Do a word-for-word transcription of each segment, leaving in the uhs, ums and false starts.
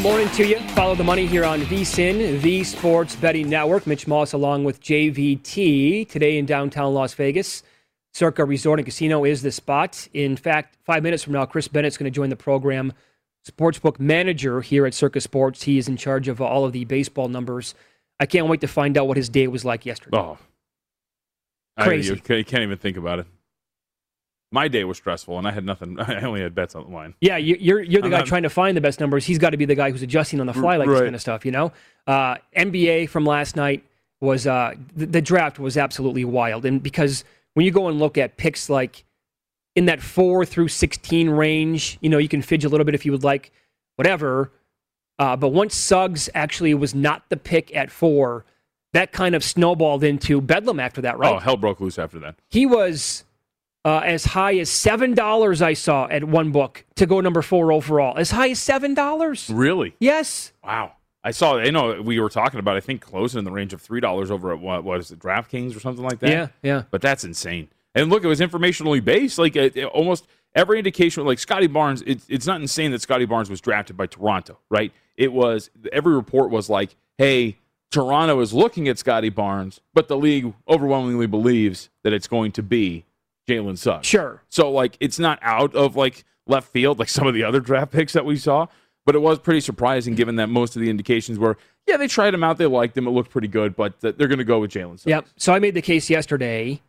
morning to you. Follow the money here on VSiN, the Sports Betting Network. Mitch Moss along with J V T. Today in downtown Las Vegas, Circa Resort and Casino is the spot. In fact, five minutes from now, Chris Bennett's going to join the program. Sportsbook manager here at Circa Sports. He is in charge of all of the baseball numbers. I can't wait to find out what his day was like yesterday. Oh, crazy! I, you can't can't even think about it. My day was stressful, and I had nothing. I only had bets on the line. Yeah, you- you're you're the I'm guy not- trying to find the best numbers. He's got to be the guy who's adjusting on the fly like Right. this kind of stuff, you know? Uh, N B A from last night was uh, the, the draft was absolutely wild, and because when you go and look at picks like in that four through sixteen range, you know, you can fidge a little bit if you would like, whatever. Uh, but once Suggs actually was not the pick at four, that kind of snowballed into bedlam after that, right? Oh, hell broke loose after that. He was uh, as high as seven dollars, I saw at one book, to go number four overall. As high as seven dollars. Really? Yes. Wow. I saw. I know we were talking about. I think closing in the range of three dollars over at what was it, DraftKings or something like that. Yeah, yeah. But that's insane. And look, it was informationally based. Like it, it almost every indication, like Scotty Barnes. It, it's not insane that Scotty Barnes was drafted by Toronto, right? It was every report was like, hey, Toronto is looking at Scotty Barnes, but the league overwhelmingly believes that it's going to be Jalen Suggs. Sure. So like it's not out of like left field like some of the other draft picks that we saw. But it was pretty surprising given that most of the indications were, yeah, they tried him out, they liked him, it looked pretty good, but they're going to go with Jalen Suggs. Yep. So I made the case yesterday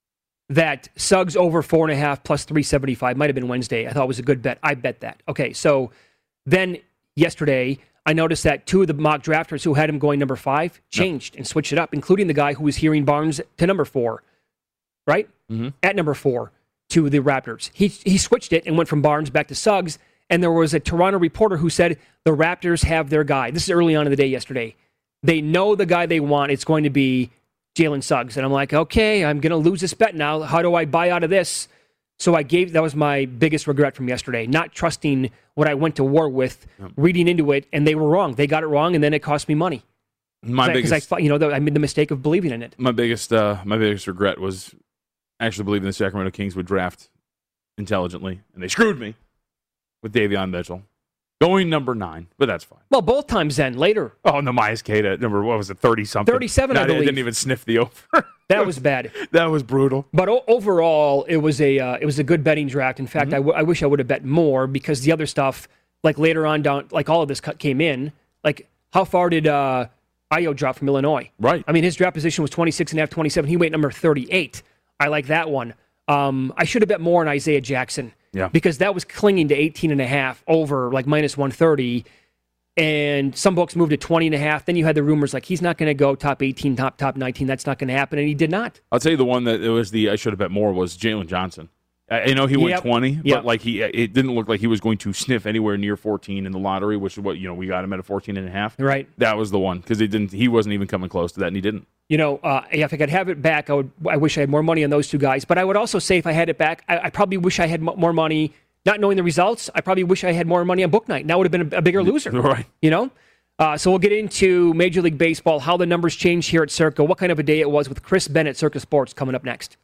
that Suggs over four and a half plus three seventy-five might have been Wednesday. I thought it was a good bet. I bet that. Okay, so then yesterday I noticed that two of the mock drafters who had him going number five changed yep. and switched it up, including the guy who was hearing Barnes to number four, right? Mm-hmm. At number four to the Raptors. He he switched it and went from Barnes back to Suggs. And there was a Toronto reporter who said the Raptors have their guy. This is early on in the day yesterday. They know the guy they want. It's going to be Jalen Suggs. And I'm like, okay, I'm going to lose this bet now. How do I buy out of this? So I gave, that was my biggest regret from yesterday, not trusting what I went to war with, yep. reading into it, and they were wrong. They got it wrong, and then it cost me money. My Because biggest, I, you know, I made the mistake of believing in it. My biggest, uh, my biggest regret was actually believing the Sacramento Kings would draft intelligently, and they screwed me with Davion Mitchell. Going number nine, but that's fine. Well, both times then, later. Oh, no, Myers Kate at number, what was it, thirty-something? thirty-seven, no, I believe. I didn't even sniff the over. That was bad. That was brutal. But o- overall, it was a uh, it was a good betting draft. In fact, mm-hmm. I, w- I wish I would have bet more because the other stuff, like later on down, like all of this cut came in. Like, how far did uh, Ayo drop from Illinois? Right. I mean, his draft position was twenty-six and a half, twenty-seven. He went number thirty-eight. I like that one. Um, I should have bet more on Isaiah Jackson. Yeah. Because that was clinging to eighteen and a half over like minus one thirty. And some books moved to twenty and a half. Then you had the rumors like he's not going to go top eighteen, top top nineteen. That's not going to happen. And he did not. I'll tell you the one that it was the I should have bet more was Jalen Johnson. I, I know he went yep. twenty, yep. but like he, it didn't look like he was going to sniff anywhere near fourteen in the lottery, which is what, you know, we got him at a fourteen and a half. Right. That was the one because he didn't, he wasn't even coming close to that and he didn't. You know, uh, if I could have it back, I would. I wish I had more money on those two guys. But I would also say if I had it back, I, I probably wish I had m- more money. Not knowing the results, I probably wish I had more money on book night. Now would have been a, a bigger loser. Right. You know? Uh, so we'll get into Major League Baseball, how the numbers changed here at Circa, what kind of a day it was with Chris Bennett, Circa Sports, coming up next.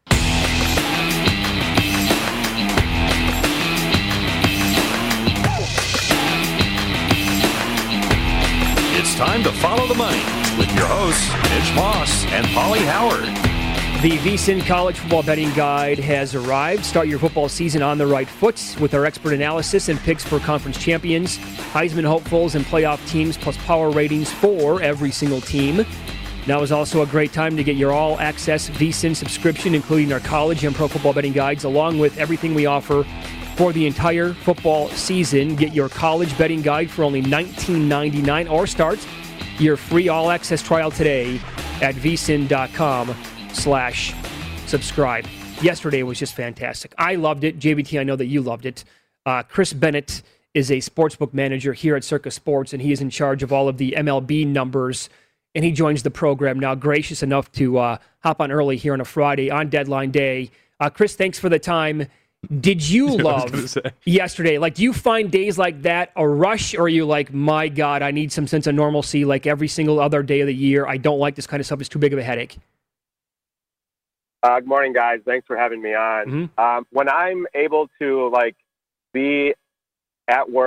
It's time to follow the money with your hosts, Mitch Moss and Paulie Howard. The VSiN College Football Betting Guide has arrived. Start your football season on the right foot with our expert analysis and picks for conference champions, Heisman hopefuls, and playoff teams, plus power ratings for every single team. Now is also a great time to get your all-access VSiN subscription, including our college and pro football betting guides, along with everything we offer for the entire football season. Get your college betting guide for only nineteen ninety-nine dollars or start your free all-access trial today at vsin dot com. slash subscribe. Yesterday was just fantastic. I loved it. J B T, I know that you loved it. Uh, Chris Bennett is a sportsbook manager here at Circa Sports, and he is in charge of all of the M L B numbers, and he joins the program now, gracious enough to uh, hop on early here on a Friday on deadline day. Uh, Chris, thanks for the time. Did you love yesterday? Like, do you find days like that a rush, or are you like, my God, I need some sense of normalcy like every single other day of the year? I don't like this kind of stuff. It's too big of a headache. Uh, good morning, guys. Thanks for having me on. Mm-hmm. Um, when I'm able to like be at work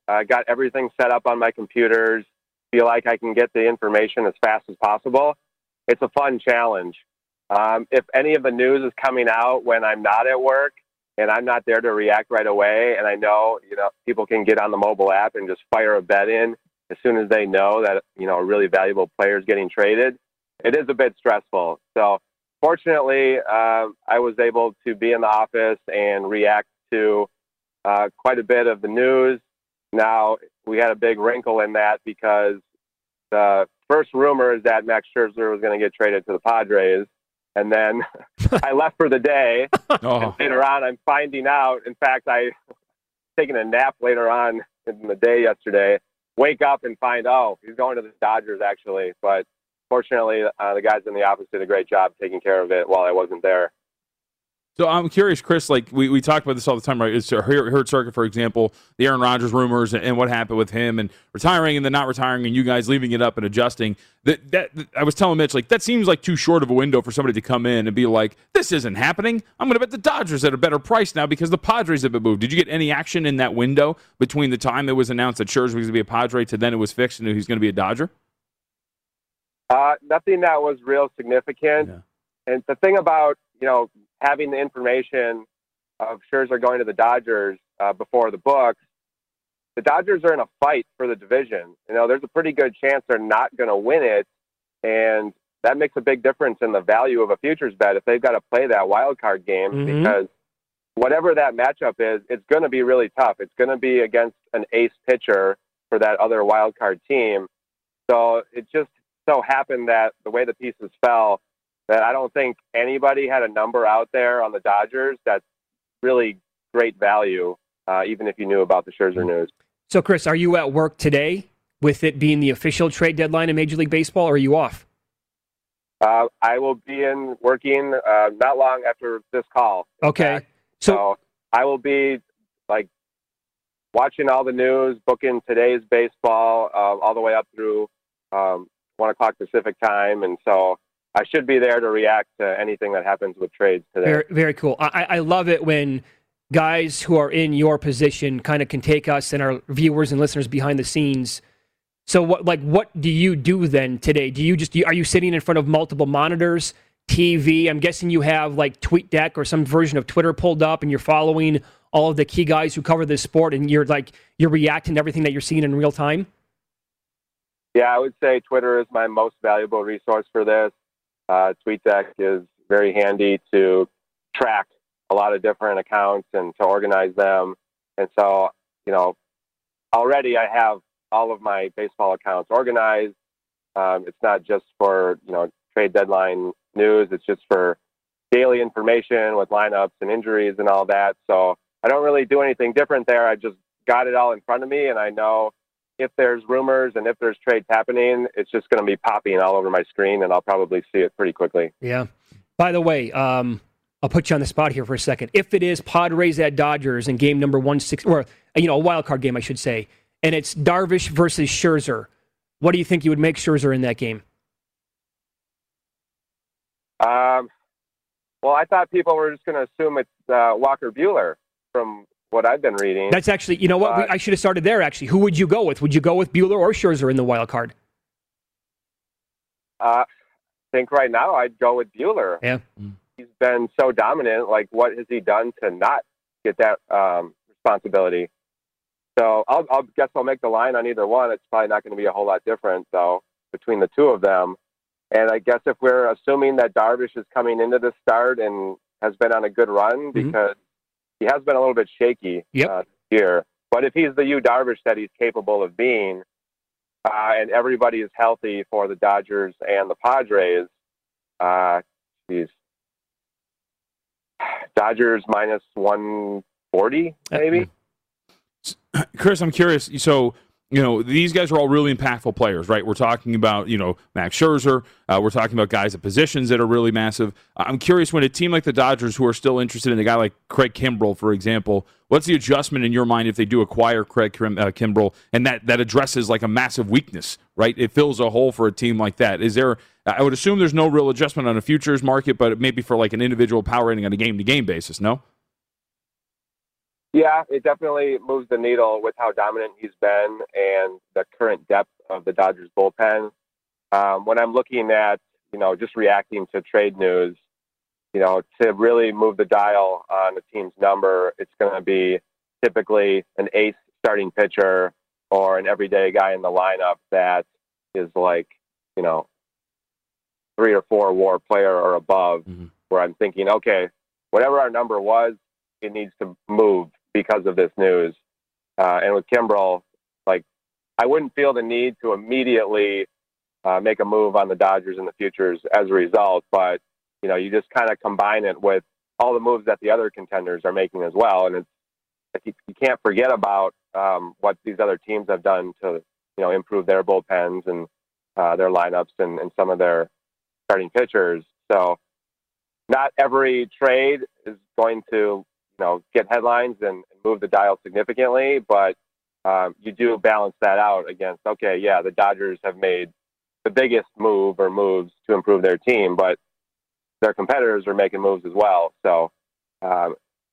I uh, got everything set up on my computers. Feel like I can get the information as fast as possible. It's a fun challenge. Um, if any of the news is coming out when I'm not at work and I'm not there to react right away, and I know, you know, people can get on the mobile app and just fire a bet in as soon as they know that, you know, a really valuable player is getting traded, it is a bit stressful. So fortunately, uh, I was able to be in the office and react to uh, quite a bit of the news. Now, we had a big wrinkle in that because the first rumor is that Max Scherzer was going to get traded to the Padres. And then I left for the day. Oh. And later on, I'm finding out. In fact, I taken a nap later on in the day yesterday. Wake up and find, oh, he's going to the Dodgers, actually. But fortunately, uh, the guys in the office did a great job taking care of it while I wasn't there. So I'm curious, Chris, like we, we talk about this all the time, right? It's a Hurt Circuit, for example, the Aaron Rodgers rumors and, and what happened with him and retiring and then not retiring and you guys leaving it up and adjusting. That, that I was telling Mitch, like, that seems like too short of a window for somebody to come in and be like, this isn't happening. I'm going to bet the Dodgers at a better price now because the Padres have been moved. Did you get any action in that window between the time it was announced that Scherzer was going to be a Padre to then it was fixed and he's going to be a Dodger? Uh, nothing that was real significant. Yeah. And the thing about, you know, having the information of Scherzer going to the Dodgers uh, before the books, the Dodgers are in a fight for the division. You know, there's a pretty good chance they're not going to win it, and that makes a big difference in the value of a futures bet if they've got to play that wild card game, mm-hmm. because whatever that matchup is, it's going to be really tough. It's going to be against an ace pitcher for that other wild card team. So it just so happened that the way the pieces fell, that I don't think anybody had a number out there on the Dodgers that's really great value, uh, even if you knew about the Scherzer news. So, Chris, are you at work today with it being the official trade deadline in Major League Baseball, or are you off? Uh, I will be in working uh, not long after this call. Okay. So, so I will be like watching all the news, booking today's baseball uh, all the way up through um, one o'clock Pacific time. And so I should be there to react to anything that happens with trades today. Very, very cool. I, I love it when guys who are in your position kind of can take us and our viewers and listeners behind the scenes. So what, like, what do you do then today? Do you just, are you sitting in front of multiple monitors, T V? I'm guessing you have like TweetDeck or some version of Twitter pulled up and you're following all of the key guys who cover this sport and you're like, you're reacting to everything that you're seeing in real time? Yeah, I would say Twitter is my most valuable resource for this. Uh, TweetDeck is very handy to track a lot of different accounts and to organize them. And so, you know, already I have all of my baseball accounts organized. Um, it's not just for, you know, trade deadline news. It's just for daily information with lineups and injuries and all that. So I don't really do anything different there. I just got it all in front of me, and I know if there's rumors and if there's trades happening, it's just going to be popping all over my screen, and I'll probably see it pretty quickly. Yeah. By the way, um, I'll put you on the spot here for a second. If it is Padres at Dodgers in game number one six, or you know, a wild card game, I should say, and it's Darvish versus Scherzer, what do you think you would make Scherzer in that game? Um, well, I thought people were just going to assume it's uh, Walker Buehler from what I've been reading. That's actually, you know what? Uh, we, I should have started there, actually. Who would you go with? Would you go with Buehler or Scherzer in the wild card? Uh, I think right now I'd go with Buehler. Yeah. He's been so dominant. Like, what has he done to not get that um, responsibility? So I'll, I'll guess I'll make the line on either one. It's probably not going to be a whole lot different, though, between the two of them. And I guess if we're assuming that Darvish is coming into the start and has been on a good run, because mm-hmm. he has been a little bit shaky yep. uh, here. But if he's the Yu Darvish that he's capable of being, uh, and everybody is healthy for the Dodgers and the Padres, uh, geez, Dodgers minus one forty, maybe. Chris, I'm curious. So, you know, these guys are all really impactful players, right? We're talking about, you know, Max Scherzer. Uh, we're talking about guys at positions that are really massive. I'm curious, when a team like the Dodgers, who are still interested in a guy like Craig Kimbrell, for example, what's the adjustment in your mind if they do acquire Craig Kim, uh, Kimbrell, and that, that addresses like a massive weakness, right? It fills a hole for a team like that. Is there, I would assume there's no real adjustment on a futures market, but maybe for like an individual power rating on a game-to-game basis, no? Yeah, it definitely moves the needle with how dominant he's been and the current depth of the Dodgers bullpen. Um, when I'm looking at, you know, just reacting to trade news, you know, to really move the dial on a team's number, it's going to be typically an ace starting pitcher or an everyday guy in the lineup that is like, you know, three or four WAR player or above, mm-hmm. where I'm thinking, okay, whatever our number was, it needs to move because of this news. Uh, and with Kimbrel, like, I wouldn't feel the need to immediately uh, make a move on the Dodgers in the futures as a result, but you know, you just kind of combine it with all the moves that the other contenders are making as well. And it's, you, you can't forget about um, what these other teams have done to, you know, improve their bullpens and uh, their lineups and, and some of their starting pitchers. So not every trade is going to, you know, get headlines and, and move the dial significantly, but um, you do balance that out against, okay, yeah, the Dodgers have made the biggest move or moves to improve their team, but their competitors are making moves as well. So, um,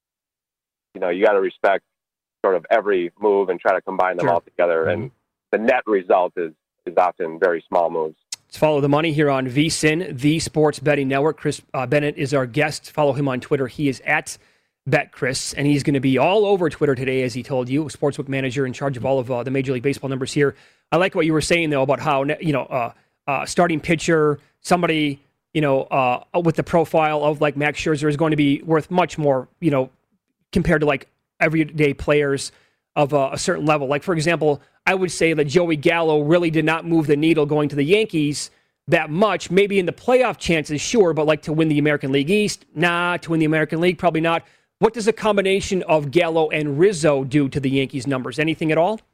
you know, you got to respect sort of every move and try to combine them sure. all together. Mm-hmm. And the net result is, is often very small moves. Let's follow the money here on V S I N, the Sports Betting Network. Chris uh, Bennett is our guest. Follow him on Twitter. He is at BetChris, and he's going to be all over Twitter today, as he told you, sportsbook manager in charge of all of uh, the Major League Baseball numbers here. I like what you were saying, though, about how, you know, uh, uh, starting pitcher, somebody, you know, uh, with the profile of like Max Scherzer is going to be worth much more, you know, compared to like everyday players of uh, a certain level. Like, for example, I would say that Joey Gallo really did not move the needle going to the Yankees that much. Maybe in the playoff chances, sure, but like to win the American League East, nah. To win the American League, probably not. What does a combination of Gallo and Rizzo do to the Yankees' numbers? Anything at all?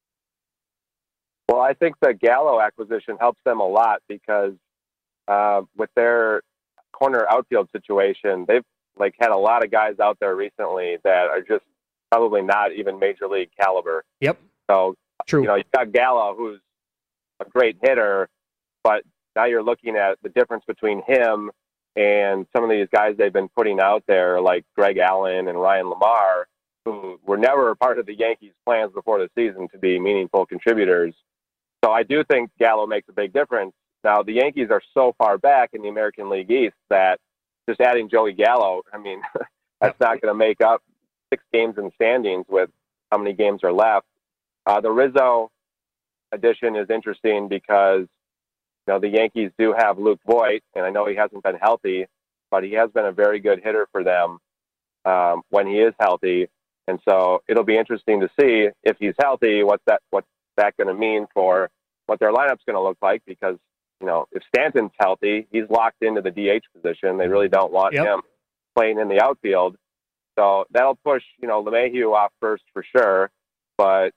Well, I think the Gallo acquisition helps them a lot because Uh, with their corner outfield situation, they've like had a lot of guys out there recently that are just probably not even major league caliber. Yep. So, True. you know, you've got Gallo, who's a great hitter, but now you're looking at the difference between him and some of these guys they've been putting out there, like Greg Allen and Ryan Lamar, who were never a part of the Yankees' plans before the season to be meaningful contributors. So I do think Gallo makes a big difference. Now, the Yankees are so far back in the American League East that just adding Joey Gallo, I mean, that's not going to make up six games in standings with how many games are left. Uh, the Rizzo addition is interesting because, you know, the Yankees do have Luke Voit, and I know he hasn't been healthy, but he has been a very good hitter for them um, when he is healthy. And so it'll be interesting to see if he's healthy, what's that, what's that going to mean for what their lineup's going to look like, because you know, if Stanton's healthy, he's locked into the D H position. They really don't want yep. him playing in the outfield. So that'll push, you know, LeMahieu off first for sure. But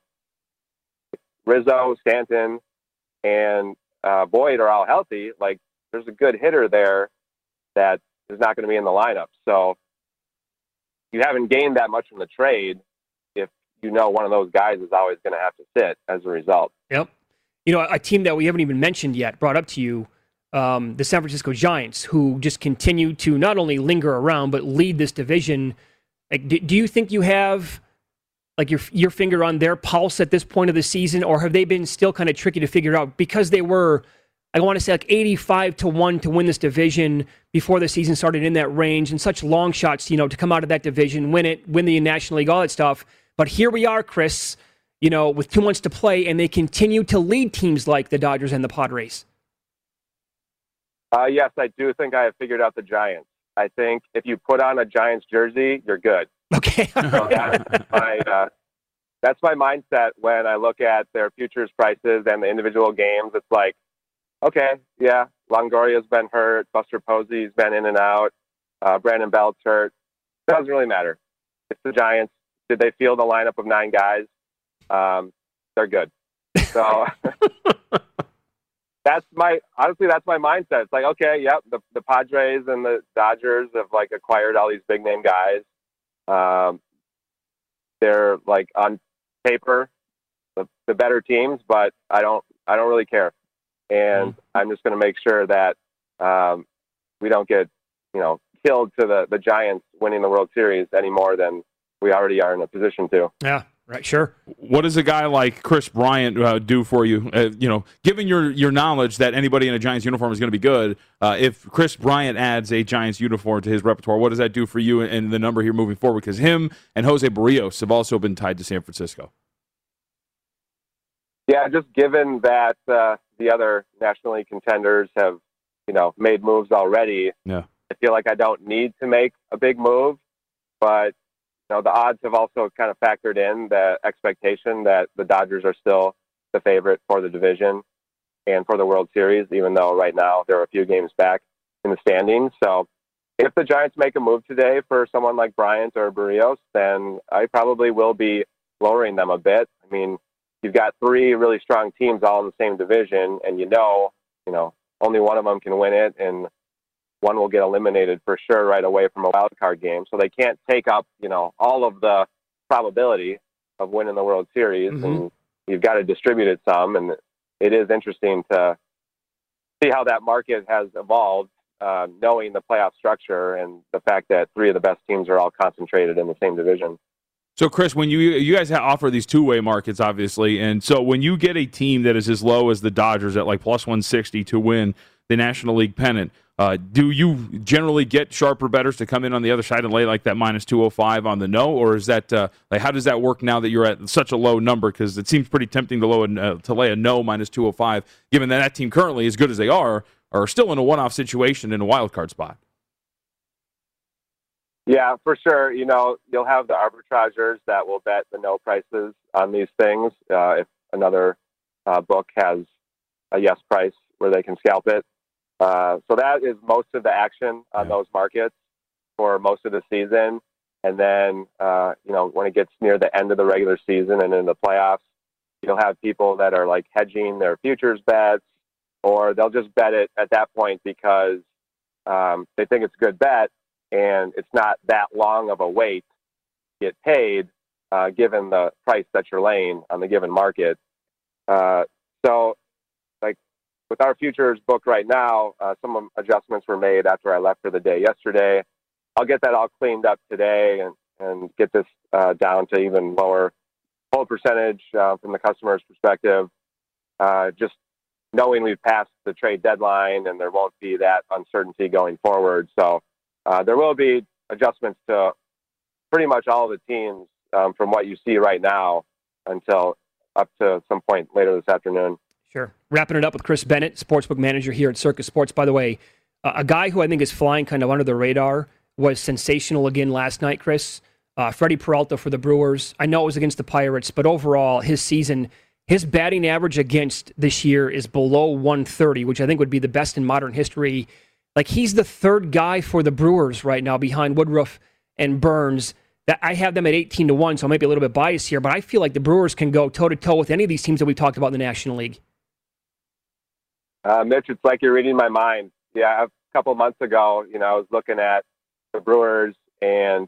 Rizzo, Stanton, and uh, Boyd are all healthy. Like, there's a good hitter there that is not going to be in the lineup. So you haven't gained that much from the trade if you know one of those guys is always going to have to sit as a result. Yep. You know, a team that we haven't even mentioned yet, brought up to you, um, the San Francisco Giants, who just continue to not only linger around, but lead this division. Like, do, do you think you have like your your finger on their pulse at this point of the season, or have they been still kind of tricky to figure out because they were, I want to say like eighty-five to one to win this division before the season started in that range and such long shots, you know, to come out of that division, win it, win the National League, all that stuff. But here we are, Chris, you know, with two months to play, and they continue to lead teams like the Dodgers and the Padres. Uh, yes, I do think I have figured out the Giants. I think if you put on a Giants jersey, you're good. Okay. So that's, my, uh, that's my mindset when I look at their futures prices and the individual games. It's like, okay, yeah, Longoria's been hurt. Buster Posey's been in and out. Uh, Brandon Belt's hurt. It doesn't really matter. It's the Giants. Did they field a lineup of nine guys? Um, they're good. So that's my, honestly, that's my mindset. It's like, okay, yep, the, the Padres and the Dodgers have like acquired all these big name guys. Um, they're like on paper, the, the better teams, but I don't, I don't really care. And mm. I'm just going to make sure that, um, we don't get, you know, killed to the, the Giants winning the World Series any more than we already are in a position to. Yeah, right, sure. What does a guy like Chris Bryant uh, do for you? Uh, you know, given your, your knowledge that anybody in a Giants uniform is going to be good, uh, if Chris Bryant adds a Giants uniform to his repertoire, what does that do for you and, and the number here moving forward? Because him and Jose Barrios have also been tied to San Francisco. Yeah, just given that uh, the other National League contenders have, you know, made moves already, yeah. I feel like I don't need to make a big move, but you know, the odds have also kind of factored in the expectation that the Dodgers are still the favorite for the division and for the World Series, even though right now they're a few games back in the standings. So if the Giants make a move today for someone like Bryant or Barrios, then I probably will be lowering them a bit. I mean, you've got three really strong teams all in the same division, and you know, you know, only one of them can win it, and one will get eliminated for sure right away from a wild card game. So they can't take up, you know, all of the probability of winning the World Series, mm-hmm. and you've got to distribute it some. And it is interesting to see how that market has evolved, uh, knowing the playoff structure and the fact that three of the best teams are all concentrated in the same division. So, Chris, when you you guys offer these two-way markets, obviously, and so when you get a team that is as low as the Dodgers at like plus one sixty to win the National League pennant, uh, do you generally get sharper bettors to come in on the other side and lay like that minus two oh five on the no, or is that uh, like how does that work now that you're at such a low number? Because it seems pretty tempting to, low, uh, to lay a no minus two oh five, given that that team currently, as good as they are, are still in a one-off situation in a wild card spot. Yeah, for sure. You know, you'll have the arbitrageurs that will bet the no prices on these things. Uh, if another uh, book has a yes price where they can scalp it. Uh, so that is most of the action on yeah. those markets for most of the season. And then, uh, you know, when it gets near the end of the regular season and in the playoffs, you'll have people that are like hedging their futures bets, or they'll just bet it at that point because um, they think it's a good bet. And it's not that long of a wait to get paid, uh, given the price that you're laying on the given market. Uh, so, like with our futures book right now, uh, some adjustments were made after I left for the day yesterday. I'll get that all cleaned up today and, and get this uh, down to even lower hold percentage uh, from the customer's perspective. Uh, just knowing we've passed the trade deadline and there won't be that uncertainty going forward. So. Uh, there will be adjustments to pretty much all the teams um, from what you see right now until up to some point later this afternoon. Sure. Wrapping it up with Chris Bennett, sportsbook manager here at Circus Sports. By the way, uh, a guy who I think is flying kind of under the radar was sensational again last night, Chris. Uh, Freddie Peralta for the Brewers. I know it was against the Pirates, but overall, his season, his batting average against this year is below one thirty, which I think would be the best in modern history. Like, he's the third guy for the Brewers right now behind Woodruff and Burns. That I have them at eighteen to one, so I might be a little bit biased here, but I feel like the Brewers can go toe-to-toe with any of these teams that we've talked about in the National League. Uh, Mitch, it's like you're reading my mind. Yeah, a couple months ago, you know, I was looking at the Brewers, and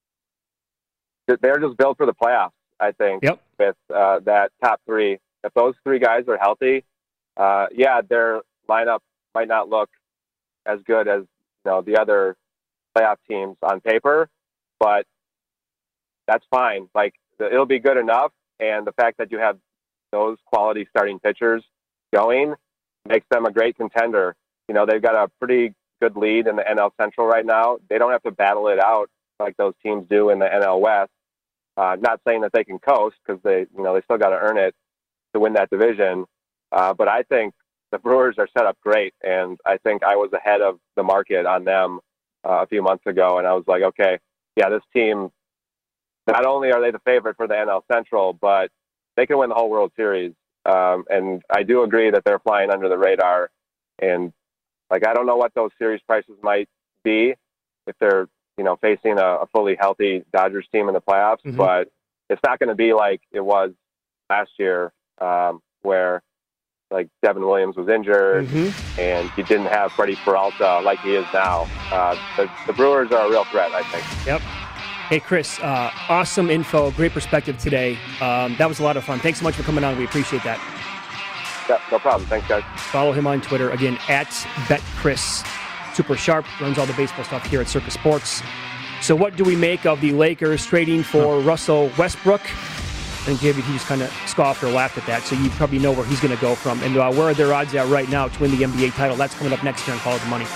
they're just built for the playoffs, I think, yep. with uh, that top three. If those three guys are healthy, uh, yeah, their lineup might not look as good as, you know, the other playoff teams on paper, but that's fine. Like, it'll be good enough. And the fact that you have those quality starting pitchers going makes them a great contender. You know, they've got a pretty good lead in the N L Central right now. They don't have to battle it out like those teams do in the N L West. Uh, not saying that they can coast, because they, you know, they still got to earn it to win that division. Uh, but I think the Brewers are set up great, and I think I was ahead of the market on them uh, a few months ago, and I was like, okay, yeah, this team, not only are they the favorite for the N L Central, but they can win the whole World Series. Um, and I do agree that they're flying under the radar. And, like, I don't know what those series prices might be if they're, you know, facing a, a fully healthy Dodgers team in the playoffs, mm-hmm. but it's not going to be like it was last year, um, where, like, Devin Williams was injured, mm-hmm. and he didn't have Freddie Peralta like he is now. Uh, the, the Brewers are a real threat, I think. Yep. Hey, Chris, uh, awesome info, great perspective today. Um, that was a lot of fun. Thanks so much for coming on. We appreciate that. Yeah, no problem. Thanks, guys. Follow him on Twitter, again, at BetChris. Super sharp, runs all the baseball stuff here at Circus Sports. So what do we make of the Lakers trading for Russell Westbrook? And J V T just kind of scoffed or laughed at that, so you probably know where he's going to go from. And uh, where are their odds at right now to win the N B A title? That's coming up next year on Call It the Money.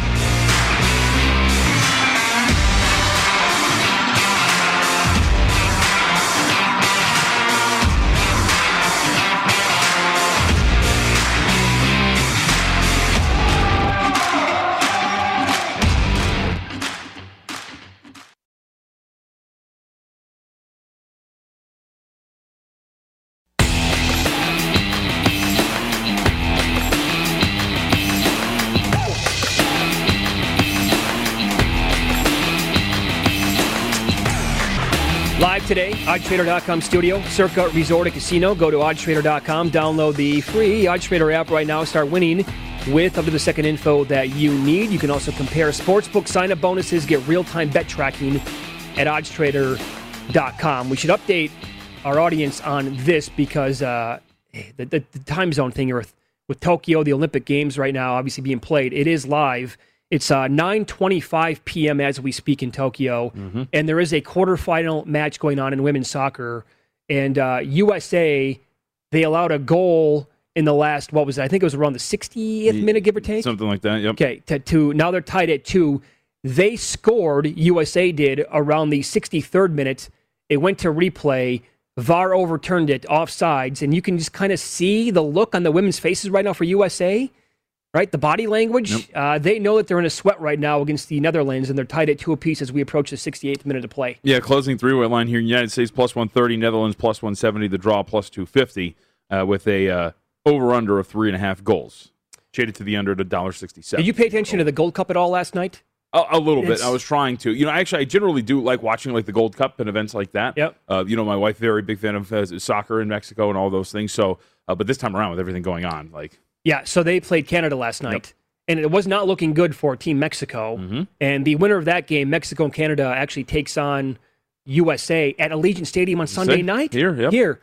Live today, Odds Trader dot com studio, Circa Resort and Casino. Go to Odds Trader dot com, download the free Odds Trader app right now, start winning with up to the second info that you need. You can also compare sportsbook sign-up bonuses, get real-time bet tracking at Odds Trader dot com. We should update our audience on this because uh, the, the, the time zone thing here with, with Tokyo, the Olympic Games right now obviously being played, it is live. It's uh, nine twenty-five p.m. as we speak in Tokyo, mm-hmm. and there is a quarterfinal match going on in women's soccer. And uh, U S A, they allowed a goal in the last, what was it? I think it was around the sixtieth minute, give or take? Something like that, yep. Okay, to, to now they're tied at two. They scored, U S A did, around the sixty-third minute. It went to replay. V A R overturned it, offsides, and you can just kind of see the look on the women's faces right now for U S A. Right, the body language, yep. uh, they know that they're in a sweat right now against the Netherlands, and they're tied at two apiece as we approach the sixty-eighth minute of play. Yeah, closing three-way line here. United States plus one thirty, Netherlands plus one seventy, the draw plus two fifty, uh, with a uh, over-under of three and a half goals. Shaded to the under at one dollar sixty-seven. Did you pay attention to the Gold Cup at all last night? A, a little it's... bit. I was trying to. You know, actually, I generally do like watching like the Gold Cup and events like that. Yep. Uh, you know, my wife, very big fan of uh, soccer in Mexico and all those things. So, uh, but this time around with everything going on, like. Yeah, so they played Canada last night. Yep. And it was not looking good for Team Mexico. Mm-hmm. And the winner of that game, Mexico and Canada, actually takes on U S A at Allegiant Stadium on Sunday night. Here, yep. Here.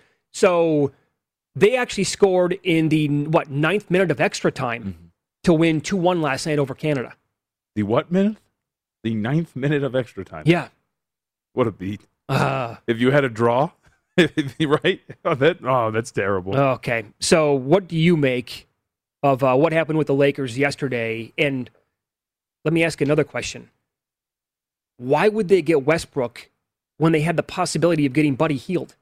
So they actually scored in the, what, ninth minute of extra time mm-hmm. to win two one last night over Canada. The what minute? The ninth minute of extra time. Yeah. What a beat. Uh, if you had a draw, right? Oh, that, oh, that's terrible. Okay. So what do you make of uh, what happened with the Lakers yesterday? And let me ask another question. Why would they get Westbrook when they had the possibility of getting Buddy Hield?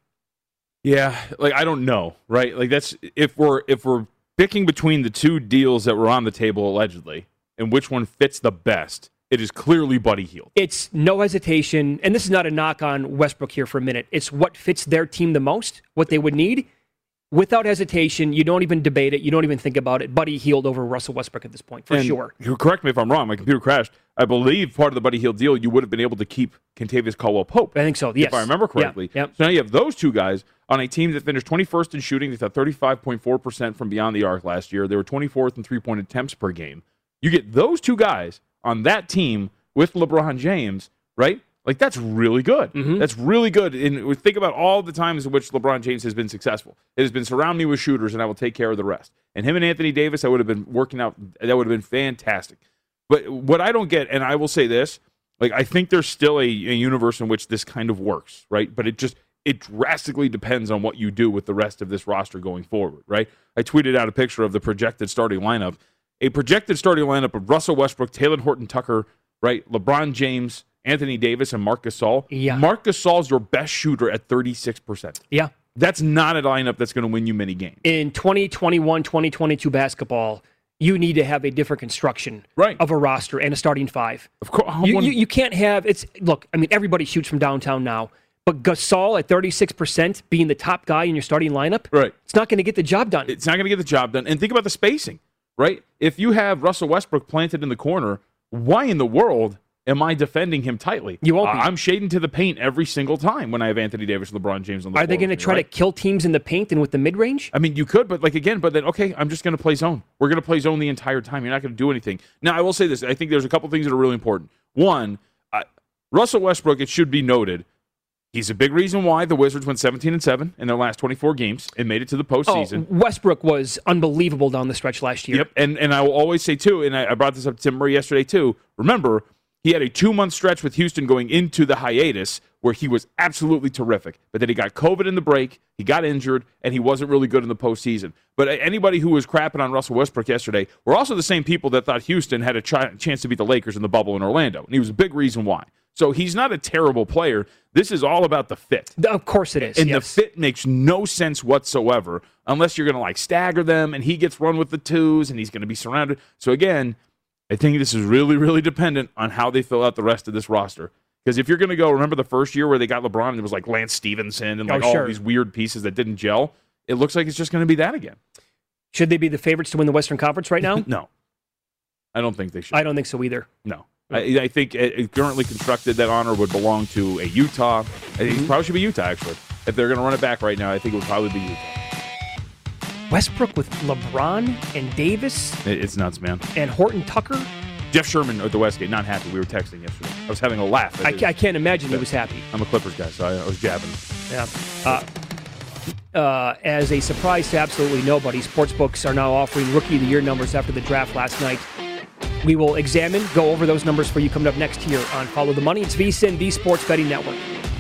Yeah, like I don't know, right? Like that's if we're if we're picking between the two deals that were on the table allegedly, and which one fits the best, it is clearly Buddy Hield. It's no hesitation, and this is not a knock on Westbrook here for a minute. It's what fits their team the most, what they would need. Without hesitation, you don't even debate it. You don't even think about it. Buddy Hield over Russell Westbrook at this point, for and sure. You correct me if I'm wrong. My computer crashed. I believe part of the Buddy Hield deal, you would have been able to keep Kentavious Caldwell-Pope. I think so, yes. If I remember correctly. Yeah, yep. So now you have those two guys on a team that finished twenty-first in shooting. They shot thirty-five point four percent from beyond the arc last year. They were twenty-fourth in three-point attempts per game. You get those two guys on that team with LeBron James, right? Like, that's really good. Mm-hmm. That's really good. And think about all the times in which LeBron James has been successful. It has been surround me with shooters, and I will take care of the rest. And him and Anthony Davis, that would have been working out. That would have been fantastic. But what I don't get, and I will say this, like I think there's still a, a universe in which this kind of works, right? But it just, it drastically depends on what you do with the rest of this roster going forward, right? I tweeted out a picture of the projected starting lineup. A projected starting lineup of Russell Westbrook, Talen Horton-Tucker, right? LeBron James, Anthony Davis, and Marc Gasol. Yeah. Marc Gasol is your best shooter at thirty-six percent. Yeah. That's not a lineup that's going to win you many games. In twenty twenty-one, twenty twenty-two basketball, you need to have a different construction right. of a roster and a starting five. Of course. You, you, you can't have, it's look, I mean, everybody shoots from downtown now, but Gasol at thirty-six percent being the top guy in your starting lineup, right. it's not going to get the job done. It's not going to get the job done. And think about the spacing, right? If you have Russell Westbrook planted in the corner, why in the world am I defending him tightly? You won't be. I'm shading to the paint every single time when I have Anthony Davis, LeBron James on the Are floor. Are they going to try right? to kill teams in the paint and with the mid-range? I mean, you could, but like again, but then, okay, I'm just going to play zone. We're going to play zone the entire time. You're not going to do anything. Now, I will say this. I think there's a couple things that are really important. One, uh, Russell Westbrook, it should be noted, he's a big reason why the Wizards went seventeen and seven in their last twenty-four games and made it to the postseason. Oh, Westbrook was unbelievable down the stretch last year. Yep, and, and I will always say, too, and I, I brought this up to Tim Murray yesterday, too, remember, He had a two-month stretch with Houston going into the hiatus where he was absolutely terrific. But then he got COVID in the break, he got injured, and he wasn't really good in the postseason. But anybody who was crapping on Russell Westbrook yesterday were also the same people that thought Houston had a ch- chance to beat the Lakers in the bubble in Orlando. And he was a big reason why. So he's not a terrible player. This is all about the fit. Of course it is. And yes. the fit makes no sense whatsoever unless you're going to like stagger them and he gets run with the twos and he's going to be surrounded. So again, I think this is really, really dependent on how they fill out the rest of this roster. Because if you're going to go, remember the first year where they got LeBron and it was like Lance Stevenson and like oh, sure. all these weird pieces that didn't gel, it looks like it's just going to be that again. Should they be the favorites to win the Western Conference right now? No. I don't think they should. I don't think so either. No. I, I think it, currently constructed that honor would belong to a Utah. I think mm-hmm. it probably should be Utah, actually. If they're going to run it back right now, I think it would probably be Utah. Westbrook with LeBron and Davis. It, it's nuts, man. And Horton Tucker. Jeff Sherman at the Westgate, not happy. We were texting yesterday. I was having a laugh. I, I can't imagine he was happy. I'm a Clippers guy, so I, I was jabbing. Yeah. Uh, uh, as a surprise to absolutely nobody, sportsbooks are now offering Rookie of the Year numbers after the draft last night. We will examine, go over those numbers for you coming up next here on Follow the Money. It's VSiN, the Sports Betting Network.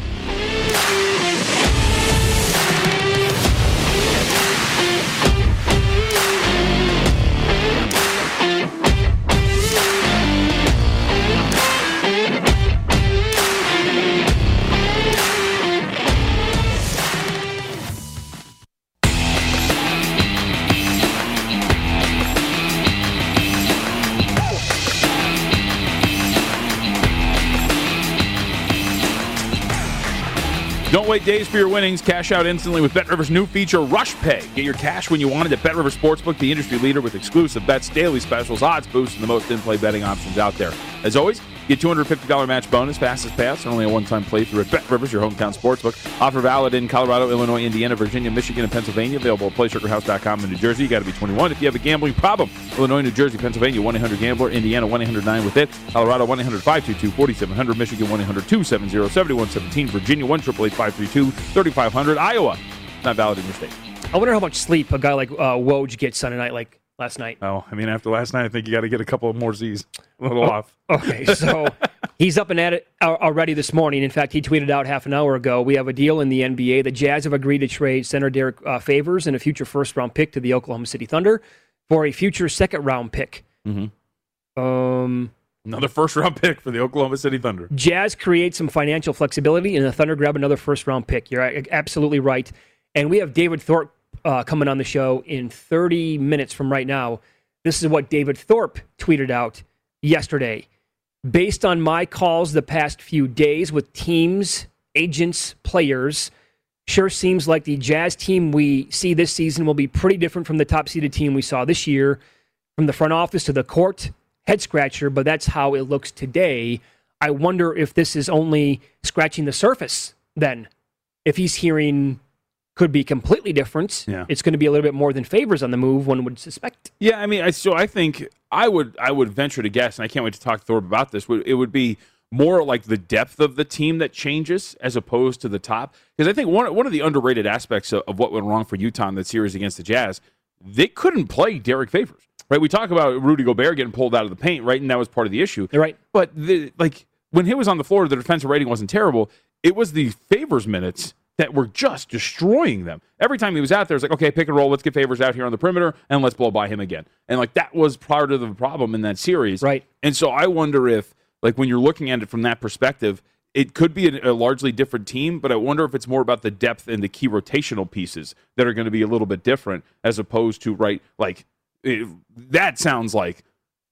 Don't wait days for your winnings. Cash out instantly with BetRivers' new feature, Rush Pay. Get your cash when you want it at BetRivers Sportsbook, the industry leader with exclusive bets, daily specials, odds boosts, and the most in-play betting options out there. As always, get two hundred fifty dollars match bonus, fastest pass, and only a one-time playthrough at BetRivers, your hometown sportsbook. Offer valid in Colorado, Illinois, Indiana, Virginia, Michigan, and Pennsylvania. Available at play sugar house dot com in New Jersey. You got to be twenty-one. If you have a gambling problem, Illinois, New Jersey, Pennsylvania, one eight hundred gambler. Indiana, one eight hundred nine with it. Colorado, one eight hundred five two two four seven zero zero. Michigan, one eight hundred two seven zero seven one one seven. Virginia, one eight eight eight five three two three five zero zero. Iowa, not valid in your state. I wonder how much sleep a guy like uh, Woj gets on a night like last night. Oh, I mean, after last night, I think you got to get a couple of more Z's. A little oh, off. Okay, so he's up and at it already this morning. In fact, he tweeted out half an hour ago, we have a deal in the N B A. The Jazz have agreed to trade center Derek uh, Favors and a future first-round pick to the Oklahoma City Thunder for a future second-round pick. Mm-hmm. Um, Another first-round pick for the Oklahoma City Thunder. Jazz create some financial flexibility, and the Thunder grab another first-round pick. You're absolutely right. And we have David Thorpe uh, coming on the show in thirty minutes from right now. This is what David Thorpe tweeted out yesterday. Based on my calls the past few days with teams, agents, players, sure seems like the Jazz team we see this season will be pretty different from the top-seeded team we saw this year. From the front office to the court, head-scratcher, but that's how it looks today. I wonder if this is only scratching the surface then. If he's hearing could be completely different, yeah. It's going to be a little bit more than Favors on the move, one would suspect. Yeah, I mean, I, so I think I would I would venture to guess, and I can't wait to talk to Thorpe about this, it would be more like the depth of the team that changes as opposed to the top. Because I think one, one of the underrated aspects of, of what went wrong for Utah in that series against the Jazz, they couldn't play Derek Favors. Right? We talk about Rudy Gobert getting pulled out of the paint, right? And that was part of the issue. You're right. But the, like when he was on the floor, the defensive rating wasn't terrible. It was the Favors minutes that were just destroying them. Every time he was out there, it's like, okay, pick and roll, let's get Favors out here on the perimeter, and let's blow by him again. And, like, that was part of the problem in that series. Right. And so I wonder if, like, when you're looking at it from that perspective, it could be a, a largely different team, but I wonder if it's more about the depth and the key rotational pieces that are going to be a little bit different as opposed to, right, like, it, that sounds like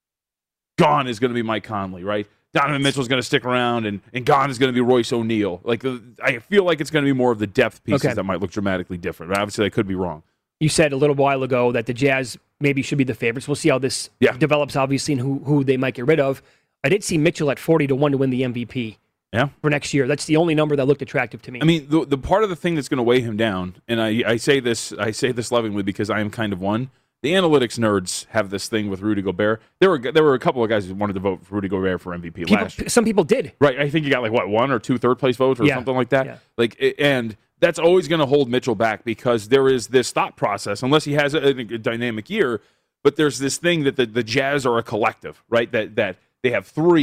gone is going to be Mike Conley, right? Donovan Mitchell's going to stick around, and, and gone is going to be Royce O'Neal. Like the, I feel like it's going to be more of the depth pieces okay. that might look dramatically different. But obviously, I could be wrong. You said a little while ago that the Jazz maybe should be the favorites. We'll see how this yeah. develops, obviously, and who, who they might get rid of. I did see Mitchell at forty to one to win the M V P yeah. for next year. That's the only number that looked attractive to me. I mean, the, the part of the thing that's going to weigh him down, and I, I say this I say this lovingly because I am kind of one, the analytics nerds have this thing with Rudy Gobert. There were there were a couple of guys who wanted to vote for Rudy Gobert for M V P people, last year. Some people did. Right. I think you got like, what, one or two third-place votes or yeah. something like that? Yeah. Like, and that's always going to hold Mitchell back because there is this thought process, unless he has a, a dynamic year, but there's this thing that the, the Jazz are a collective, right? That that they have three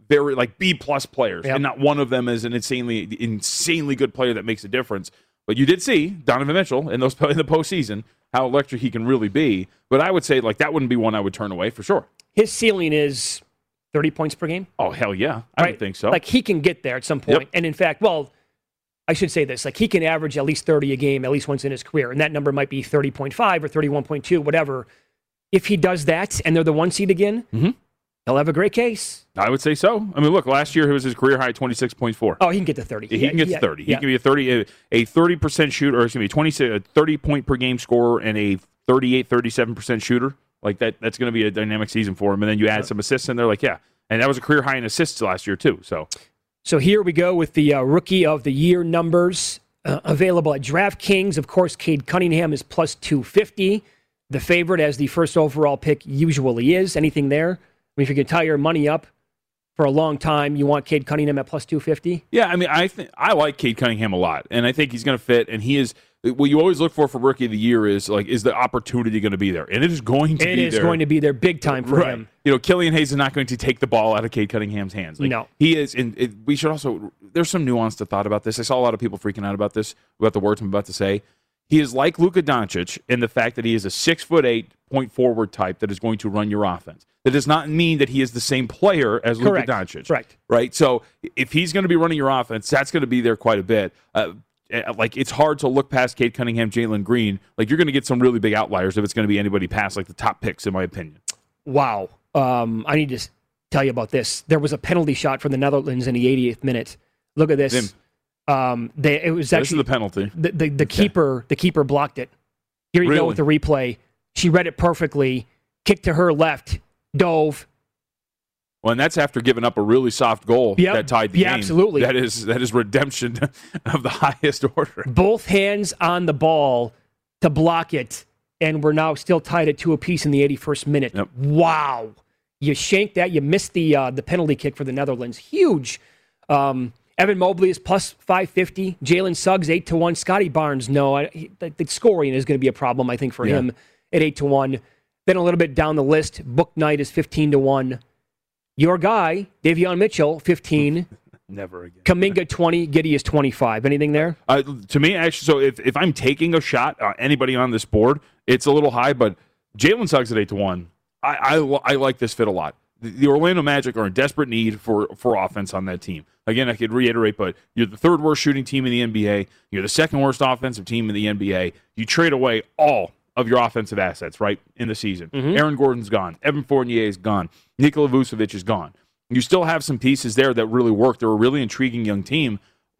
very like B plus players, yep. and not one of them is an insanely insanely good player that makes a difference. But you did see Donovan Mitchell in those in the postseason how electric he can really be. But I would say like that wouldn't be one I would turn away for sure. His ceiling is thirty points per game. Oh hell yeah, I right? would think so. Like he can get there at some point, yep. and in fact, well, I should say this: like he can average at least thirty a game at least once in his career, and that number might be thirty point five or thirty one point two, whatever. If he does that, and they're the one seed again. Mm-hmm. He'll have a great case. I would say so. I mean, look, last year it was his career high, twenty-six point four. Oh, he can get to thirty. He yeah, can get yeah, to thirty. Yeah. He can be a thirty, a thirty percent shooter, or excuse me, twenty, a thirty point per game scorer and a thirty-eight, thirty-seven percent shooter. Like that, that's going to be a dynamic season for him. And then you add some assists in there, like yeah, and that was a career high in assists last year too. So, so here we go with the uh, rookie of the year numbers uh, available at DraftKings. Of course, Cade Cunningham is plus two fifty. The favorite, as the first overall pick usually is. Anything there? I mean, if you can tie your money up for a long time, you want Cade Cunningham at plus two fifty? Yeah, I mean, I think I like Cade Cunningham a lot, and I think he's going to fit. And he is what you always look for for rookie of the year is like is the opportunity going to be there, and it is going to it be is there. It is going to be there big time for right. him. You know, Killian Hayes is not going to take the ball out of Cade Cunningham's hands. Like, no, he is. And it, we should also. There's some nuance to thought about this. I saw a lot of people freaking out about this, about the words I'm about to say. He is like Luka Doncic in the fact that he is a six foot eight point forward type that is going to run your offense. That does not mean that he is the same player as Correct. Luka Doncic. Correct. Right. So if he's going to be running your offense, that's going to be there quite a bit. Uh, like it's hard to look past Cade Cunningham, Jalen Green. Like you're going to get some really big outliers if it's going to be anybody past like the top picks, in my opinion. Wow. Um, I need to tell you about this. There was a penalty shot from the Netherlands in the eightieth minute. Look at this. Him. Um, they, it was This actually is the penalty. The, the, the Okay. keeper the keeper blocked it. Here you Really? go with the replay. She read it perfectly. Kicked to her left. Dove. Well, and that's after giving up a really soft goal Yep. that tied the Yeah, game. absolutely. That is that is redemption of the highest order. Both hands on the ball to block it, and we're now still tied at two apiece in the eighty-first minute. Yep. Wow. You shanked that. You missed the uh, the penalty kick for the Netherlands. Huge. Um, Evan Mobley is plus five fifty. Jalen Suggs, eight to one. Scotty Barnes, no. I, he, the, the scoring is going to be a problem, I think, for Yeah. him at eight to one. Then a little bit down the list, Book Knight is fifteen to one. Your guy, Davion Mitchell, fifteen. Never again. Kaminga, twenty. Giddy is twenty-five. Anything there? Uh, to me, actually, so if, if I'm taking a shot, uh, anybody on this board, it's a little high, but Jalen Suggs at eight to one. I, I, I like this fit a lot. The, the Orlando Magic are in desperate need for, for offense on that team. Again, I could reiterate, but you're the third worst shooting team in the N B A. You're the second worst offensive team in the N B A. You trade away all of your offensive assets, right, in the season. Mm-hmm. Aaron Gordon's gone. Evan Fournier is gone. Nikola Vucevic is gone. You still have some pieces there that really work. They're a really intriguing young team.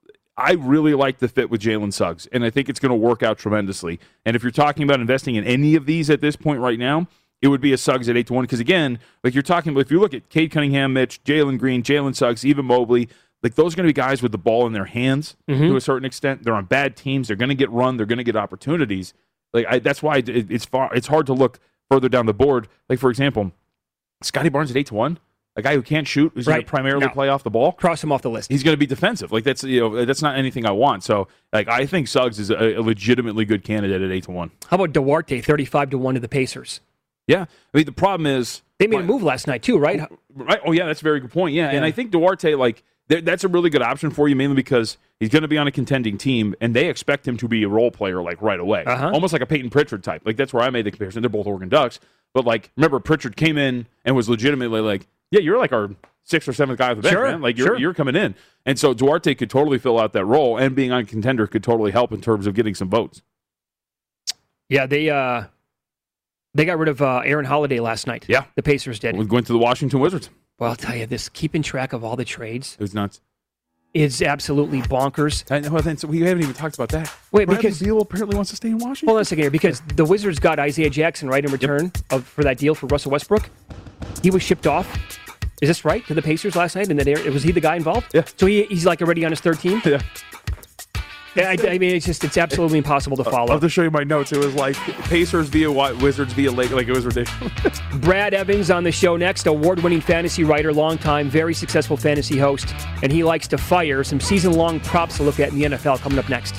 I really like the fit with Jalen Suggs, and I think it's going to work out tremendously. And if you're talking about investing in any of these at this point right now, it would be a Suggs at eight to one. Because, again, like you're talking about, if you look at Cade Cunningham, Mitch, Jalen Green, Jalen Suggs, even Mobley, like those are going to be guys with the ball in their hands mm-hmm. to a certain extent. They're on bad teams. They're going to get run. They're going to get opportunities. Like I, that's why it, it's far. It's hard to look further down the board. Like, for example, Scotty Barnes at eight to one. A guy who can't shoot, who's Right. going to primarily No. play off the ball. Cross him off the list. He's going to be defensive. Like that's you know that's not anything I want. So like I think Suggs is a, a legitimately good candidate at eight to one. How about Duarte, thirty-five to one to the Pacers? Yeah, I mean the problem is They made a move last night too, right? right. Oh yeah, that's a very good point. Yeah, Yeah. and I think Duarte like th- that's a really good option for you, mainly because he's going to be on a contending team, and they expect him to be a role player like right away, Uh-huh. almost like a Peyton Pritchard type. Like that's where I made the comparison. They're both Oregon Ducks, but like remember Pritchard came in and was legitimately like, yeah, you're like our sixth or seventh guy of the bench, Sure, man. Like you're sure. you're coming in, and so Duarte could totally fill out that role, and being on a contender could totally help in terms of getting some votes. Yeah, they uh, they got rid of uh, Aaron Holiday last night. Yeah. The Pacers did. We're going to the Washington Wizards. Well, I'll tell you this: keeping track of all the trades It was nuts. is absolutely bonkers. I know. Then so we haven't even talked about that. Wait, Bradley because Beal apparently wants to stay in Washington. hold on a second here, because the Wizards got Isaiah Jackson right in return of, for that deal for Russell Westbrook. He was shipped off. Is this right to the Pacers last night? And that was he the guy involved? Yeah. So he, he's like already on his third team. Yeah. I, I mean, it's just it's absolutely impossible to I'll follow. have to show you my notes. It was like Pacers via Wizards via Lake. Like it was ridiculous. Brad Evans on the show next, award-winning fantasy writer, longtime, very successful fantasy host, and he likes to fire. Some season-long props to look at in the N F L coming up next.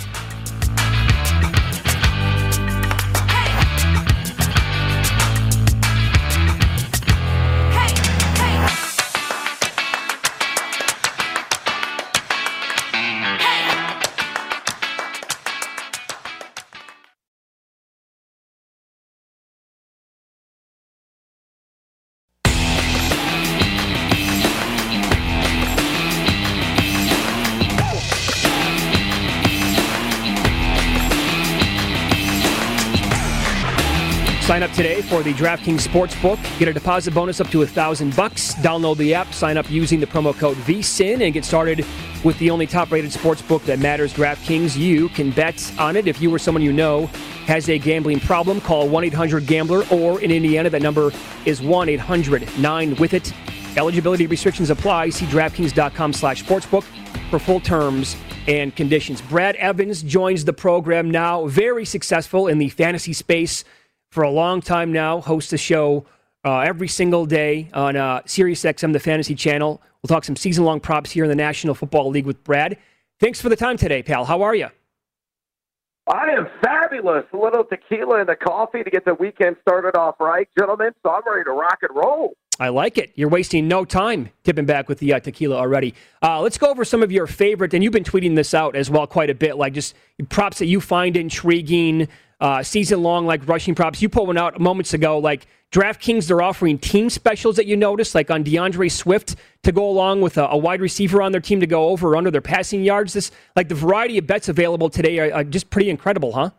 Sign up today for the DraftKings Sportsbook. Get a deposit bonus up to a thousand bucks. Download the app, sign up using the promo code V S I N, and get started with the only top-rated sportsbook that matters, DraftKings. You can bet on it. If you or someone you know has a gambling problem, call one eight hundred gambler, or in Indiana, that number is one eight hundred nine with it. Eligibility restrictions apply. See DraftKings.com slash sportsbook for full terms and conditions. Brad Evans joins the program now. Very successful in the fantasy space for a long time now. Hosts a show uh, every single day on uh, SiriusXM, the Fantasy Channel. We'll talk some season-long props here in the National Football League with Brad. Thanks for the time today, pal. How are you? I am fabulous. A little tequila and the coffee to get the weekend started off right, gentlemen. So I'm ready to rock and roll. I like it. You're wasting no time tipping back with the uh, tequila already. Uh, let's go over some of your favorite, and you've been tweeting this out as well quite a bit, like just props that you find intriguing, uh, season-long, like rushing props. You put one out moments ago, like DraftKings, they're offering team specials that you noticed, like on DeAndre Swift to go along with a, a wide receiver on their team to go over or under their passing yards. This, like the variety of bets available today are, are just pretty incredible, huh?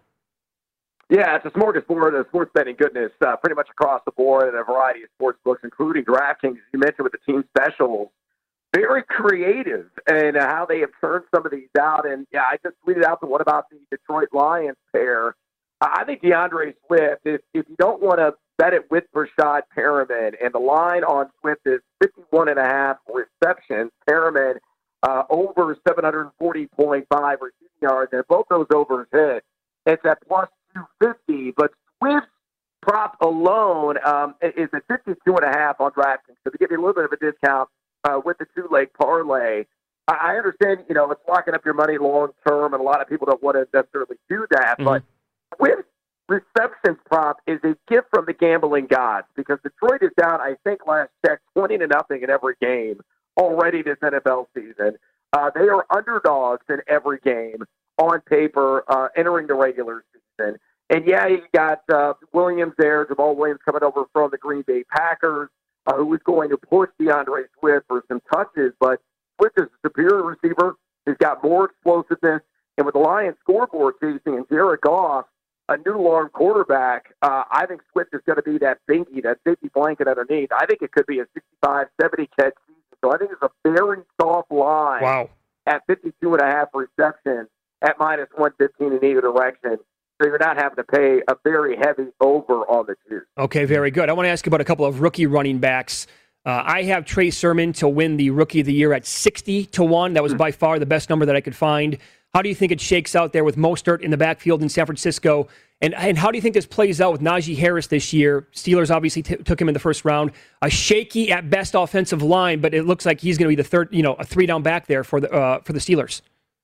Yeah, it's a smorgasbord of sports betting goodness uh, pretty much across the board and a variety of sports books, including DraftKings, as you mentioned, with the team specials. Very creative in uh, how they have turned some of these out. And, yeah, I just tweeted out the one about the Detroit Lions pair. Uh, I think DeAndre Swift, if, if you don't want to bet it with Rashad Perriman, and the line on Swift is fifty-one and a half receptions, Perriman uh, over seven forty point five receiving yards, and both those overs hit. It's at plus two fifty, but Swift's prop alone um, is at fifty-two and a half on DraftKings. So to give you a little bit of a discount uh, with the two-leg parlay, I understand, you know, it's locking up your money long term, and a lot of people don't want to necessarily do that. Mm-hmm. But Swift's receptions prop is a gift from the gambling gods, because Detroit is down, I think last check, twenty to nothing in every game already this N F L season. Uh, they are underdogs in every game on paper uh, entering the regular season. And, yeah, you got uh, Williams there, Jamal Williams coming over from the Green Bay Packers, uh, who is going to push DeAndre Swift for some touches. But Swift is a superior receiver. He's got more explosiveness. And with the Lions scoreboard chasing and Jared Goff, a new alarm quarterback, uh, I think Swift is going to be that binky, that safety blanket underneath. I think it could be a sixty-five, seventy catch season. So I think it's a very soft line wow. at fifty-two and a half receptions at minus one fifteen in either direction. So you're not having to pay a very heavy over on the juice. Okay, very good. I want to ask you about a couple of rookie running backs. Uh, I have Trey Sermon to win the Rookie of the Year at sixty to one. That was by far the best number that I could find. How do you think it shakes out there with Mostert in the backfield in San Francisco? And and how do you think this plays out with Najee Harris this year? Steelers obviously t- took him in the first round. A shaky at best offensive line, but it looks like he's going to be the third, you know, a three down back there for the uh, for the Steelers.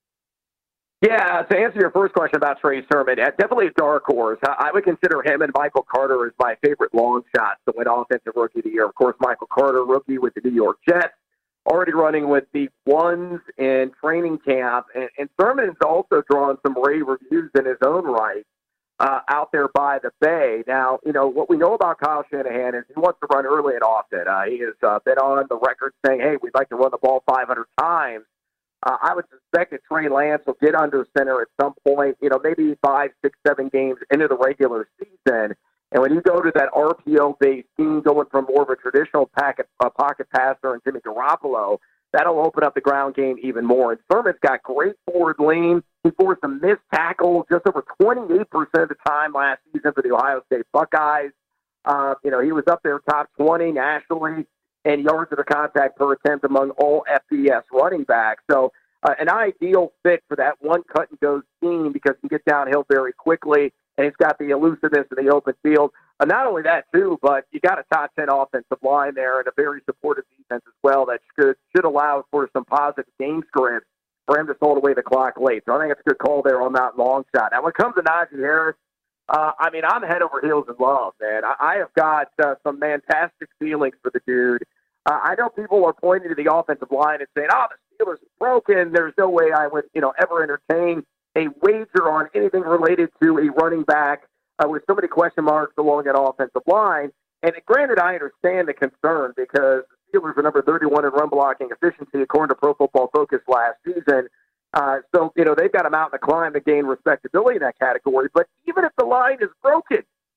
Yeah, to answer your first question about Trey Sermon, definitely a dark horse. I would consider him and Michael Carter as my favorite long shots to win Offensive Rookie of the Year. Of course, Michael Carter, rookie with the New York Jets, already running with the ones in training camp. And, and Sermon is also drawing some rave reviews in his own right uh, out there by the Bay. Now, you know, what we know about Kyle Shanahan is he wants to run early and often. Uh, he has uh, been on the record saying, hey, we'd like to run the ball five hundred times. Uh, I would suspect that Trey Lance will get under center at some point, you know, maybe five, six, seven games into the regular season. And when you go to that R P O-based team, going from more of a traditional packet, uh, pocket passer and Jimmy Garoppolo, that'll open up the ground game even more. And Sermon's got great forward lean. He forced a missed tackle just over twenty-eight percent of the time last season for the Ohio State Buckeyes. Uh, you know, he was up there top twenty nationally and yards of contact per attempt among all F B S running backs. So uh, an ideal fit for that one cut-and-go scheme, because he gets downhill very quickly, and he's got the elusiveness in the open field. Uh, not only that, too, but you got a top ten offensive line there and a very supportive defense as well that should, should allow for some positive game scripts for him to hold away the clock late. So I think it's a good call there on that long shot. Now, when it comes to Najee Harris, uh, I mean, I'm head over heels in love, man. I, I have got uh, some fantastic feelings for the dude. Uh, I know people are pointing to the offensive line and saying, oh, the Steelers are broken. There's no way I would, you know, ever entertain a wager on anything related to a running back uh, with so many question marks along that offensive line. And granted, I understand the concern, because the Steelers are number thirty-one in run blocking efficiency according to Pro Football Focus last season. Uh, so, you know, they've got a mountain to climb to gain respectability in that category. But even if the line is broken,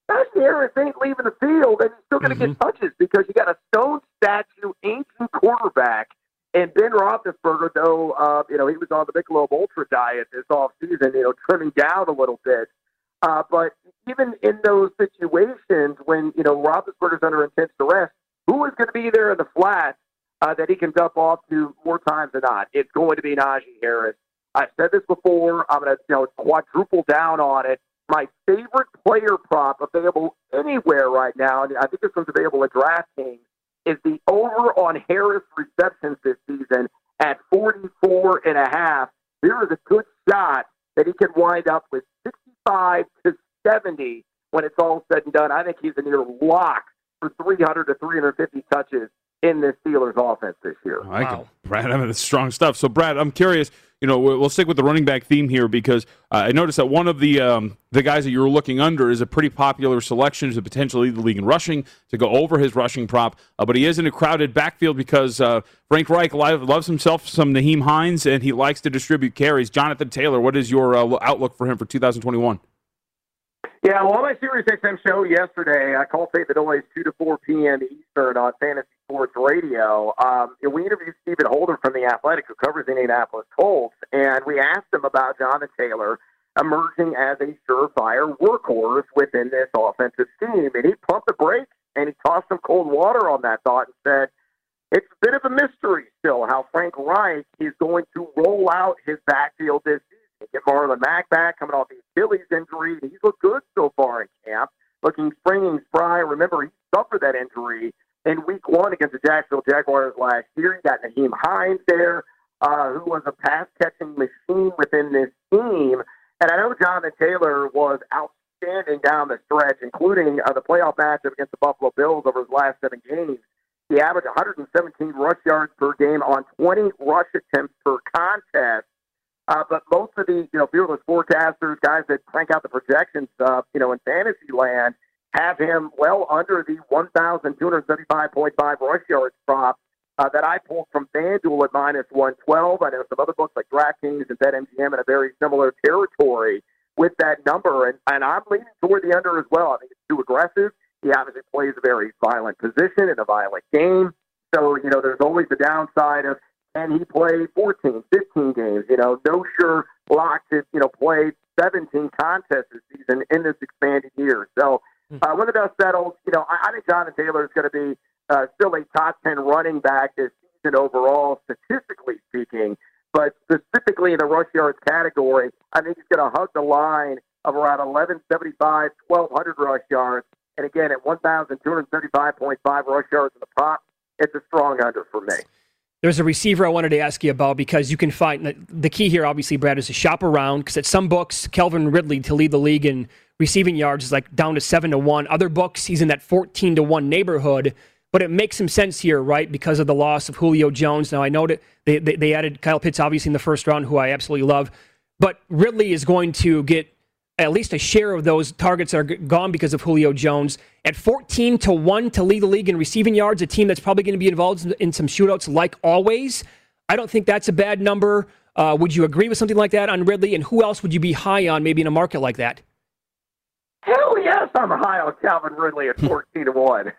Najee Harris ain't leaving the field, and he's still going to Mm-hmm. get touches because you got a stone statue, ancient quarterback. And Ben Roethlisberger, though, uh, you know, he was on the Michelob Ultra diet this offseason, you know, trimming down a little bit. Uh, but even in those situations when, you know, Roethlisberger's under intense duress, who is going to be there in the flat uh, that he can dump off to more times than not? It's going to be Najee Harris. I've said this before. I'm going to, you know, quadruple down on it. My favorite player prop available anywhere right now, and I think this one's available at DraftKings, is the over on Harris receptions this season at forty-four and a half. There is a good shot that he could wind up with sixty-five to seventy when it's all said and done. I think he's a near lock for three hundred to three hundred fifty touches in this Steelers offense this year. I like it, Brad. I mean, that's strong stuff. So, Brad, I'm curious. You know, we'll stick with the running back theme here because uh, I noticed that one of the um, the guys that you were looking under is a pretty popular selection to potentially lead the league in rushing, to go over his rushing prop. Uh, but he is in a crowded backfield because uh, Frank Reich loves himself some Naheem Hines, and he likes to distribute carries. Jonathan Taylor, what is your uh, outlook for him for two thousand twenty-one? Yeah, well, on my Sirius X M show yesterday, I called Fade the Noise two to four p.m. Eastern on Fantasy Sports Radio. Um, and we interviewed Stephen Holder from The Athletic, who covers the Indianapolis Colts, and we asked him about Jonathan Taylor emerging as a surefire workhorse within this offensive scheme. And he pumped the brakes, and he tossed some cold water on that thought and said, it's a bit of a mystery still how Frank Reich is going to roll out his backfield this season. Get Marlon Mack back, coming off the Achilles injury. He's looked good so far in camp, looking springing spry. Remember, he suffered that injury in week one against the Jacksonville Jaguars last year. You got Naheem Hines there, uh, who was a pass-catching machine within this team. And I know Jonathan Taylor was outstanding down the stretch, including uh, the playoff matchup against the Buffalo Bills over his last seven games. He averaged one hundred seventeen rush yards per game on twenty rush attempts per contest. Uh, but most of the, you know, fearless forecasters, guys that crank out the projections, uh, you know, in fantasy land, have him well under the one thousand two hundred thirty-five point five rush yards prop uh, that I pulled from FanDuel at minus one twelve. I know some other books like DraftKings and BetMGM in a very similar territory with that number, and, and I'm leaning toward the under as well. I think it's too aggressive. He obviously plays a very violent position in a violent game. So, you know, there's always the downside of, and he played fourteen, fifteen games, you know, no sure lock to, you know, play seventeen contests this season in this expanded year. So uh, when the dust settles, you know, I, I think Jonathan Taylor is going to be uh, still a top ten running back this season overall, statistically speaking. But specifically in the rush yards category, I think he's going to hug the line of around eleven seventy-five, twelve hundred rush yards. And again, at one thousand two hundred thirty-five point five rush yards in the prop, it's a strong under for me. There's a receiver I wanted to ask you about because you can find the key here, obviously, Brad, is to shop around because at some books, Calvin Ridley to lead the league in receiving yards is like down to seven to one. Other books, he's in that fourteen to one neighborhood, but it makes some sense here, right, because of the loss of Julio Jones. Now, I know that they, they, they added Kyle Pitts, obviously, in the first round, who I absolutely love, but Ridley is going to get at least a share of those targets that are gone because of Julio Jones. At fourteen to one to lead the league in receiving yards, a team that's probably going to be involved in some shootouts like always, I don't think that's a bad number. Uh, would you agree with something like that on Ridley? And who else would you be high on maybe in a market like that? Hell yes, I'm high on Calvin Ridley at fourteen to one.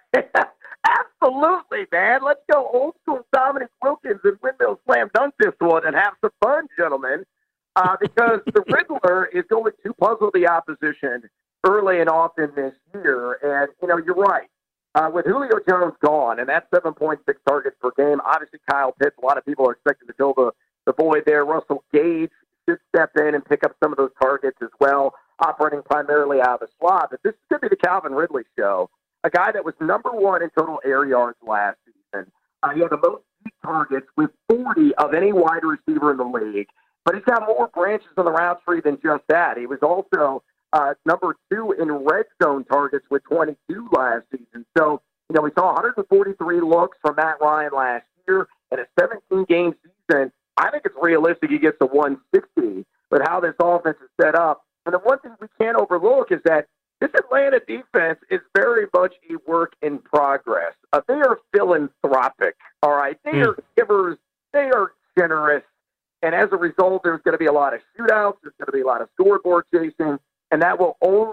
Absolutely, man. Let's go old school Dominic Wilkins and windmill slam dunk this one and have some fun, gentlemen. Uh, because the Riddler is going to puzzle the opposition early and often this year. And, you know, you're right. Uh, with Julio Jones gone, and that's seven point six targets per game, obviously Kyle Pitts, a lot of people are expecting to fill the, the void there. Russell Gage should step in and pick up some of those targets as well, operating primarily out of the slot. But this is going to be the Calvin Ridley show, a guy that was number one in total air yards last season. Uh, he had the most deep targets with forty of any wide receiver in the league. But he's got more branches on the route tree than just that. He was also uh, number two in red zone targets with twenty-two last season. So, you know, we saw one hundred forty-three looks from Matt Ryan last year. In a seventeen-game season, I think it's realistic he gets to one sixty with how this offense is set up. And the one thing we can't overlook is that this Atlanta defense is very much a work in progress. Uh, they are philanthropic, all right? They mm. are givers. They are generous. And as a result, there's going to be a lot of shootouts. There's going to be a lot of scoreboard chasing. And that will only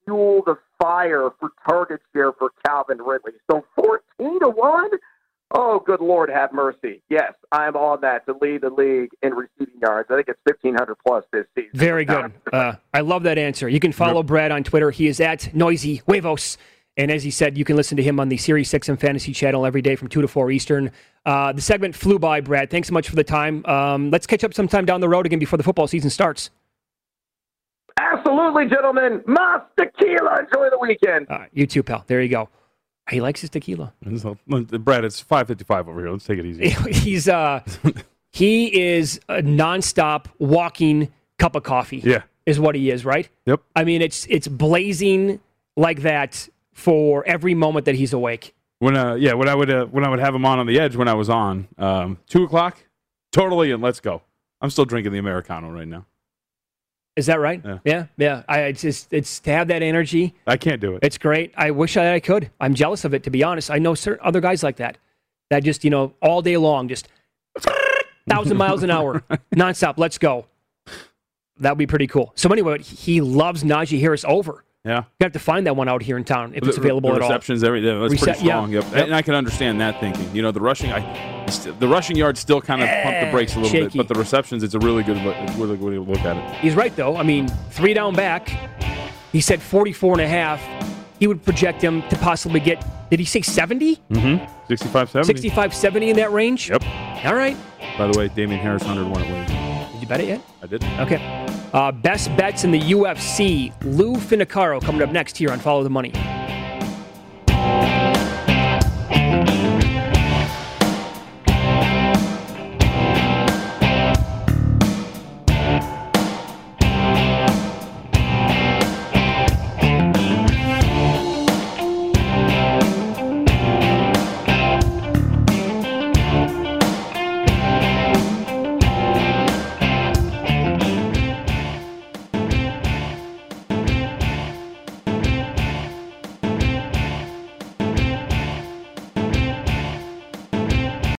fuel the fire for target share for Calvin Ridley. So fourteen to one? Oh, good Lord, have mercy. Yes, I'm on that to lead the league in receiving yards. I think it's fifteen hundred plus this season. Very good. Uh, I love that answer. You can follow Brad on Twitter. He is at Noisy Huevos. And as he said, you can listen to him on the Series six and Fantasy Channel every day from two to four Eastern. Uh, the segment flew by, Brad. Thanks so much for the time. Um, let's catch up sometime down the road again before the football season starts. Absolutely, gentlemen. Mas tequila. Enjoy the weekend. Uh, you too, pal. There you go. He likes his tequila. Brad, it's five fifty-five over here. Let's take it easy. He's uh, he is a nonstop walking cup of coffee. Yeah, is what he is, right? Yep. I mean, it's it's blazing like that for every moment that he's awake. When uh, yeah, when I would uh, when I would have him on on the edge when I was on um, two o'clock, totally, and let's go. I'm still drinking the Americano right now. Is that right? Yeah, yeah. yeah. I it's just it's to have that energy. I can't do it. It's great. I wish I, I could. I'm jealous of it, to be honest. I know certain other guys like that, that just you know all day long, just thousand miles an hour, nonstop. Let's go. That would be pretty cool. So anyway, he loves Najee Harris over. Yeah, you have to find that one out here in town if it's available the at all. Receptions, everything. That's Rece- pretty strong. Yeah. Yep. Yep. And I can understand that thinking. You know, the rushing, I, the rushing yards still kind of pump the brakes a little shaky. bit, but the receptions, it's a really good, really good way to look at it. He's right though. I mean, three down back. He said forty-four and a half. He would project him to possibly get. Did he say seventy? Mm-hmm. sixty-five, seventy. sixty-five, seventy in that range. Yep. All right. By the way, Damian Harris one oh one at Williams. Did you bet it yet? I did. Okay. Uh, best bets in the U F C. Lou Finicaro coming up next here on Follow the Money.